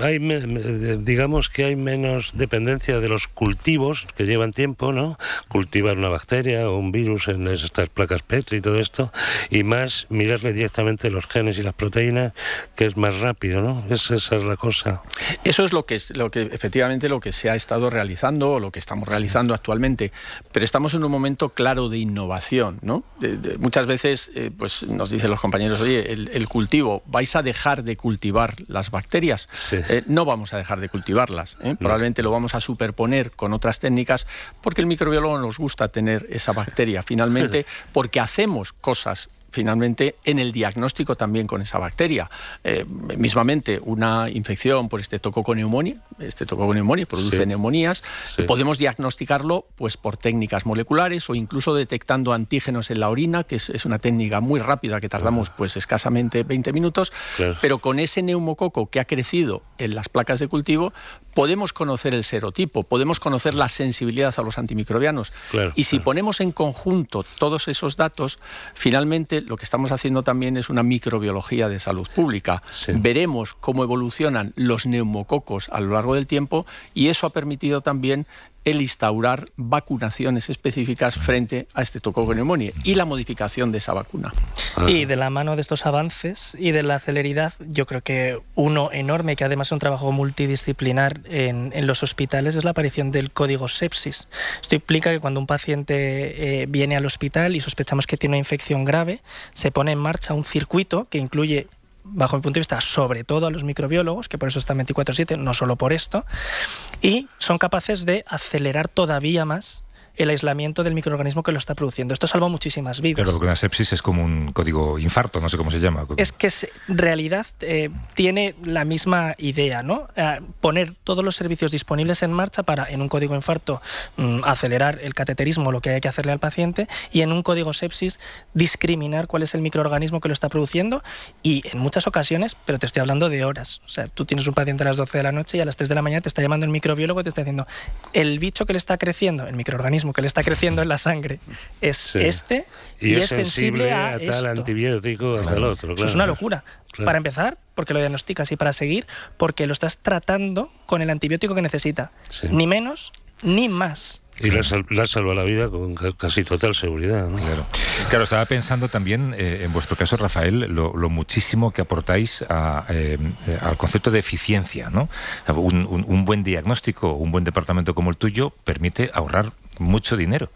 digamos que hay menos dependencia de los cultivos que llevan tiempo, ¿no? Cultivar una bacteria o un virus en estas placas Petri y todo esto, y más mirarle directamente los genes y las proteínas, que es más rápido, ¿no? Esa es la cosa. Eso es lo que efectivamente lo que se ha estado realizando o lo que estamos realizando actualmente, pero estamos en un momento claro de de innovación, ¿no? Muchas veces pues nos dicen los compañeros, oye, el cultivo, ¿vais a dejar de cultivar las bacterias? Sí. No vamos a dejar de cultivarlas, ¿eh? Probablemente lo vamos a superponer con otras técnicas, porque el microbiólogo nos gusta tener esa bacteria, finalmente, porque hacemos cosas finalmente en el diagnóstico también con esa bacteria. Mismamente, una infección por Streptococcus pneumoniae produce neumonías. Podemos diagnosticarlo pues por técnicas moleculares o incluso detectando antígenos en la orina, que es una técnica muy rápida que tardamos pues escasamente 20 minutos, pero con ese neumococo que ha crecido en las placas de cultivo podemos conocer el serotipo, podemos conocer la sensibilidad a los antimicrobianos. Y si ponemos en conjunto todos esos datos, finalmente lo que estamos haciendo también es una microbiología de salud pública. Veremos cómo evolucionan los neumococos a lo largo del tiempo y eso ha permitido también el instaurar vacunaciones específicas frente a Streptococcus pneumoniae y la modificación de esa vacuna. Y de la mano de estos avances y de la celeridad, yo creo que uno enorme, que además es un trabajo multidisciplinar en los hospitales, es la aparición del código sepsis. Esto implica que cuando un paciente viene al hospital y sospechamos que tiene una infección grave, se pone en marcha un circuito que incluye, bajo mi punto de vista, sobre todo a los microbiólogos, que por eso están 24/7, no solo por esto, y son capaces de acelerar todavía más el aislamiento del microorganismo que lo está produciendo. Esto salva muchísimas vidas. Pero con la sepsis es como un código infarto, no sé cómo se llama. Es que en realidad tiene la misma idea, ¿no? Poner todos los servicios disponibles en marcha para, en un código infarto, acelerar el cateterismo, lo que hay que hacerle al paciente, y en un código sepsis, discriminar cuál es el microorganismo que lo está produciendo, y en muchas ocasiones, pero te estoy hablando de horas. O sea, tú tienes un paciente a las 12 de la noche y a las 3 de la mañana te está llamando el microbiólogo y te está diciendo, el bicho que le está creciendo, el microorganismo que le está creciendo en la sangre es este, y es sensible a tal antibiótico hasta el otro. Eso es una locura. Para empezar, porque lo diagnosticas, y para seguir, porque lo estás tratando con el antibiótico que necesita. Ni menos ni más. Y la salva la vida con casi total seguridad, ¿no? Claro, estaba pensando también, en vuestro caso, Rafael, lo muchísimo que aportáis al concepto de eficiencia, ¿no? Un buen diagnóstico, un buen departamento como el tuyo permite ahorrar mucho dinero.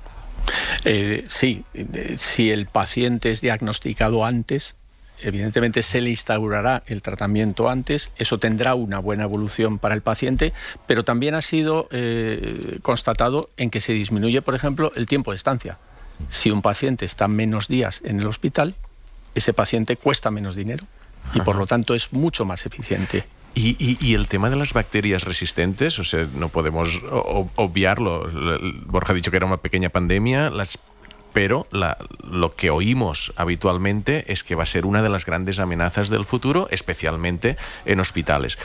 Sí, si el paciente es diagnosticado antes, evidentemente se le instaurará el tratamiento antes, eso tendrá una buena evolución para el paciente, pero también ha sido constatado en que se disminuye, por ejemplo, el tiempo de estancia. Si un paciente está menos días en el hospital, ese paciente cuesta menos dinero y por lo tanto es mucho más eficiente. Y el tema de las bacterias resistentes, o sea, no podemos obviarlo. Borja ha dicho que era una pequeña pandemia, pero lo que oímos habitualmente es que va a ser una de las grandes amenazas del futuro, especialmente en hospitales.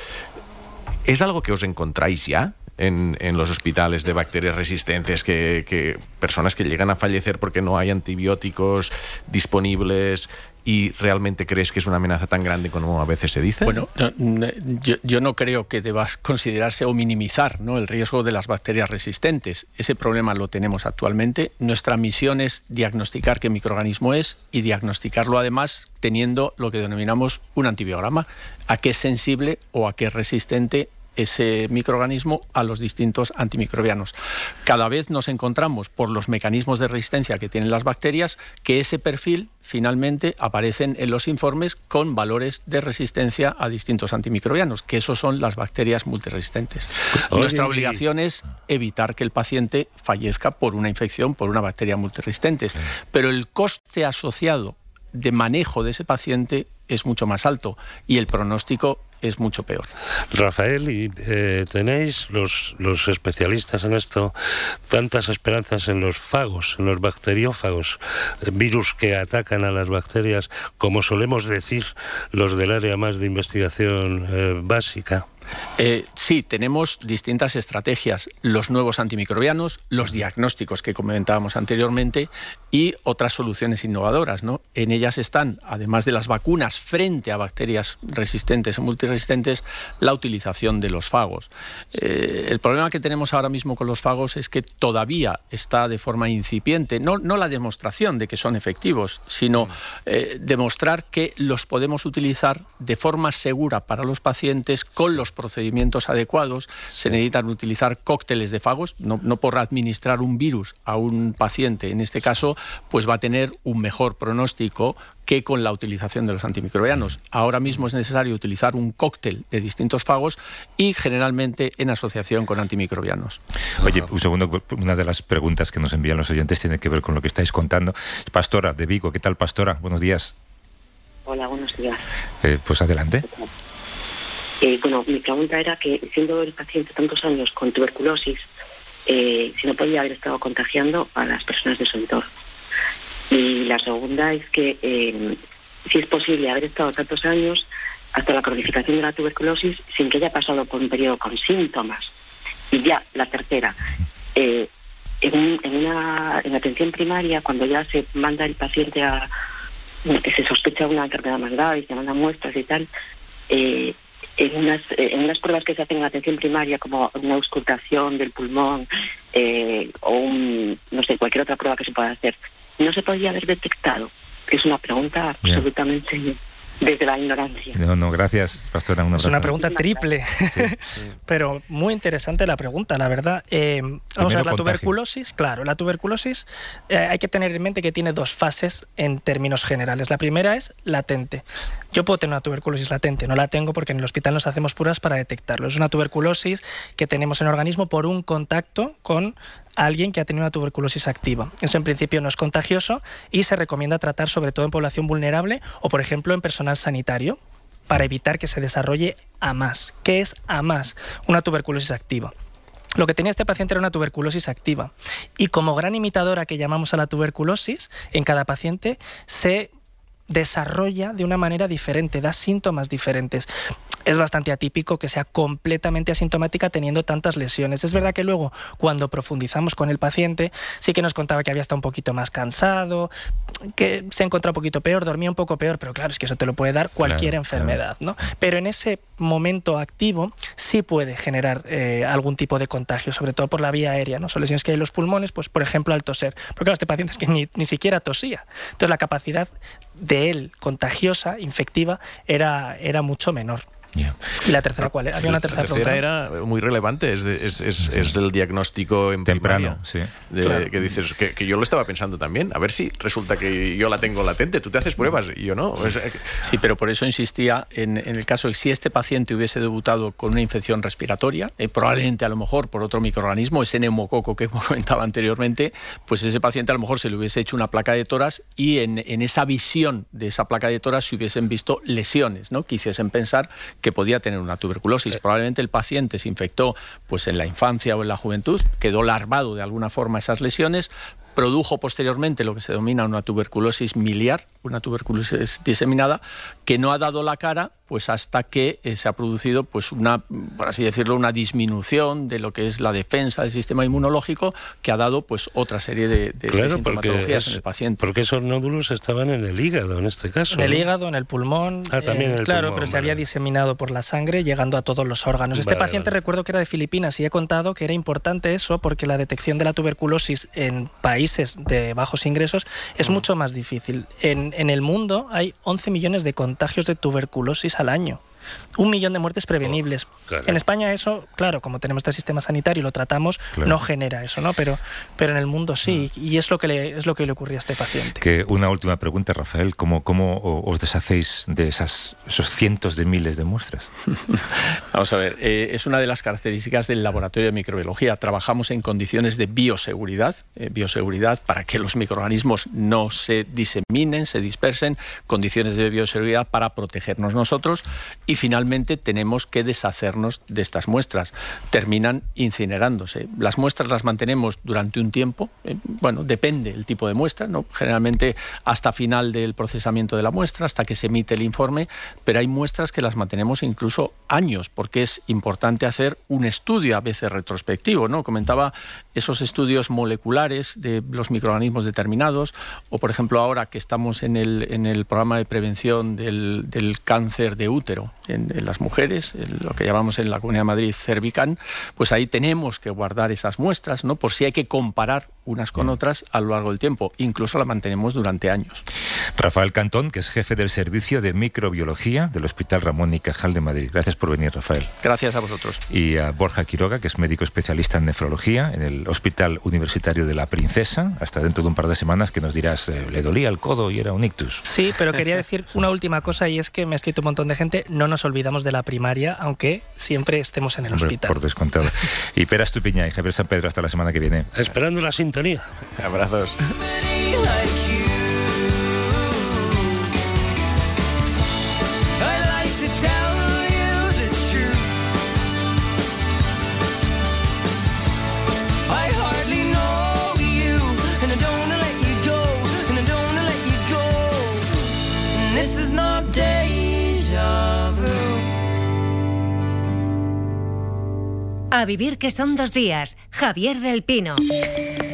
¿Es algo que os encontráis ya en los hospitales de bacterias resistentes, que personas que llegan a fallecer porque no hay antibióticos disponibles? ¿Y realmente crees que es una amenaza tan grande como a veces se dice? Bueno, yo no creo que debas considerarse o minimizar, ¿no?, el riesgo de las bacterias resistentes. Ese problema lo tenemos actualmente. Nuestra misión es diagnosticar qué microorganismo es y diagnosticarlo además teniendo lo que denominamos un antibiograma, a qué es sensible o a qué es resistente ese microorganismo a los distintos antimicrobianos. Cada vez nos encontramos, por los mecanismos de resistencia que tienen las bacterias, que ese perfil finalmente aparecen en los informes con valores de resistencia a distintos antimicrobianos, que esos son las bacterias multiresistentes. Nuestra obligación es evitar que el paciente fallezca por una infección, por una bacteria multiresistente, pero el coste asociado de manejo de ese paciente es mucho más alto y el pronóstico es mucho peor. Rafael, ¿y tenéis los especialistas en esto tantas esperanzas en los fagos, en los bacteriófagos, virus que atacan a las bacterias, como solemos decir los del área más de investigación básica? Sí, tenemos distintas estrategias, los nuevos antimicrobianos, los diagnósticos que comentábamos anteriormente y otras soluciones innovadoras, ¿no? En ellas están, además de las vacunas frente a bacterias resistentes o multiresistentes, la utilización de los fagos. El problema que tenemos ahora mismo con los fagos es que todavía está de forma incipiente, no la demostración de que son efectivos, sino demostrar que los podemos utilizar de forma segura para los pacientes con los procedimientos adecuados, se necesitan utilizar cócteles de fagos, no por administrar un virus a un paciente, en este caso, pues va a tener un mejor pronóstico que con la utilización de los antimicrobianos. Ahora mismo es necesario utilizar un cóctel de distintos fagos y generalmente en asociación con antimicrobianos. Oye, un segundo, una de las preguntas que nos envían los oyentes tiene que ver con lo que estáis contando. Pastora, de Vigo, ¿qué tal, Pastora? Buenos días. Hola, buenos días. Pues adelante. Bueno, mi pregunta era que, siendo el paciente tantos años con tuberculosis, si no podía haber estado contagiando a las personas de su entorno. Y la segunda es que si es posible haber estado tantos años hasta la cronificación de la tuberculosis sin que haya pasado por un periodo con síntomas. Y ya, la tercera, en atención primaria, cuando ya se manda el paciente se sospecha una enfermedad más grave y se mandan muestras y tal, en unas pruebas que se hacen en atención primaria, como una auscultación del pulmón o no sé, cualquier otra prueba que se pueda hacer, no se podía haber detectado. Es una pregunta absolutamente desde la ignorancia. No, gracias, Pastora. Es una pregunta triple, sí. Pero muy interesante la pregunta, la verdad. Vamos a ver, la tuberculosis, claro, la tuberculosis hay que tener en mente que tiene dos fases en términos generales. La primera es latente. Yo puedo tener una tuberculosis latente, no la tengo porque en el hospital nos hacemos pruebas para detectarlo. Es una tuberculosis que tenemos en el organismo por un contacto con alguien que ha tenido una tuberculosis activa. Eso en principio no es contagioso y se recomienda tratar sobre todo en población vulnerable o, por ejemplo, en personal sanitario para evitar que se desarrolle a más. ¿Qué es a más? Una tuberculosis activa. Lo que tenía este paciente era una tuberculosis activa y como gran imitadora que llamamos a la tuberculosis, en cada paciente se desarrolla de una manera diferente, da síntomas diferentes. Es bastante atípico que sea completamente asintomática teniendo tantas lesiones. Es verdad que luego, cuando profundizamos con el paciente, sí que nos contaba que había estado un poquito más cansado, que se encontraba un poquito peor, dormía un poco peor, pero claro, es que eso te lo puede dar cualquier enfermedad, ¿no? Pero en ese momento activo sí puede generar algún tipo de contagio, sobre todo por la vía aérea, ¿no? Son lesiones que hay en los pulmones, pues por ejemplo al toser. Porque claro, este paciente es que ni siquiera tosía. Entonces la capacidad de él contagiosa, infectiva, era mucho menor. Yeah. ¿Y la tercera cuál era? Había una tercera pregunta. La tercera era muy relevante, es del diagnóstico en temprano, primaria, claro. Que dices, que yo lo estaba pensando también, a ver si resulta que yo la tengo latente, tú te haces pruebas y yo no. Sí, pero por eso insistía en el caso de que si este paciente hubiese debutado con una infección respiratoria, probablemente a lo mejor por otro microorganismo, ese neumococo que comentaba anteriormente, pues ese paciente a lo mejor se le hubiese hecho una placa de tórax y en esa visión de esa placa de tórax se hubiesen visto lesiones, ¿no? Que hiciesen pensar que podía tener una tuberculosis. Probablemente el paciente se infectó pues en la infancia o en la juventud, quedó larvado de alguna forma esas lesiones, produjo posteriormente lo que se denomina una tuberculosis miliar, una tuberculosis diseminada, que no ha dado la cara pues hasta que se ha producido pues una, por así decirlo, una disminución de lo que es la defensa del sistema inmunológico, que ha dado pues otra serie de sintomatologías en el paciente. Porque esos nódulos estaban en el hígado en este caso. En el hígado, en el pulmón. También en el claro, pulmón, pero se había diseminado por la sangre, llegando a todos los órganos. Este paciente recuerdo que era de Filipinas y he contado que era importante eso porque la detección de la tuberculosis en países de bajos ingresos es mucho más difícil. En el mundo hay 11 millones de contagios de tuberculosis al año. 1 millón de muertes prevenibles. En España eso, claro, como tenemos este sistema sanitario y lo tratamos, no genera eso, ¿no? Pero en el mundo sí, y es lo que le ocurría a este paciente. Que una última pregunta, Rafael, ¿cómo os deshacéis de esos cientos de miles de muestras? Vamos a ver, es una de las características del laboratorio de microbiología. Trabajamos en condiciones de bioseguridad para que los microorganismos no se diseminen, se dispersen, condiciones de bioseguridad para protegernos nosotros. Y finalmente tenemos que deshacernos de estas muestras. Terminan incinerándose. Las muestras las mantenemos durante un tiempo. Bueno, depende el tipo de muestra, ¿no? Generalmente hasta final del procesamiento de la muestra, hasta que se emite el informe, pero hay muestras que las mantenemos incluso años, porque es importante hacer un estudio a veces retrospectivo, ¿no? Comentaba esos estudios moleculares de los microorganismos determinados, o por ejemplo ahora que estamos en el programa de prevención del cáncer de útero en las mujeres, lo que llamamos en la Comunidad de Madrid Cervican, pues ahí tenemos que guardar esas muestras, ¿no? Por si hay que comparar unas con otras a lo largo del tiempo. Incluso la mantenemos durante años. Rafael Cantón, que es jefe del Servicio de Microbiología del Hospital Ramón y Cajal de Madrid. Gracias por venir, Rafael. Gracias a vosotros. Y a Borja Quiroga, que es médico especialista en nefrología en el Hospital Universitario de la Princesa. Hasta dentro de un par de semanas que nos dirás, le dolía el codo y era un ictus. Sí, pero quería decir una última cosa, y es que me ha escrito un montón de gente, no nos olvidamos de la primaria, aunque siempre estemos en el hospital. Por descontado. Y Pera Estupiñán y Javier San Pedro, hasta la semana que viene. Esperando la sintonía. Abrazos. A vivir que son 2 días. Javier del Pino.